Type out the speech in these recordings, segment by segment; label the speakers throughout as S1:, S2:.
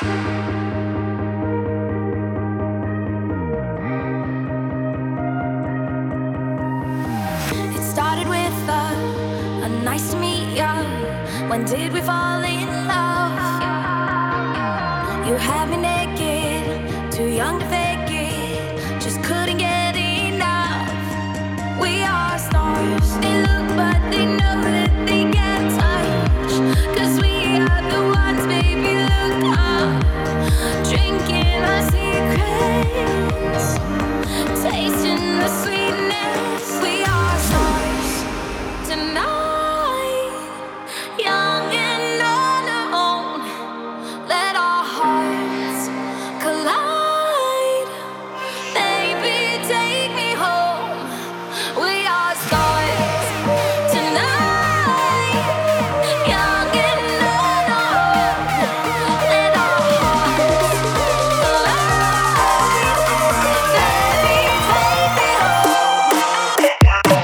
S1: It started with a nice to meet ya. When did we fall in love? You had me naked, too young to fake it, just couldn't get enough. We are stars, they look but they know that they can't touch. 'Cause we are the ones, baby, look up. Drinking our secrets, tasting the sweetness. We are stars tonight, young and unknown. Let our hearts collide. Baby, take me home. We are stars tonight, young and unknown. Let our hearts collide. Baby, take me home.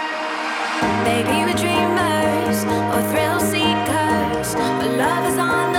S1: Baby, we're dreamers or thrill seekers, but love is on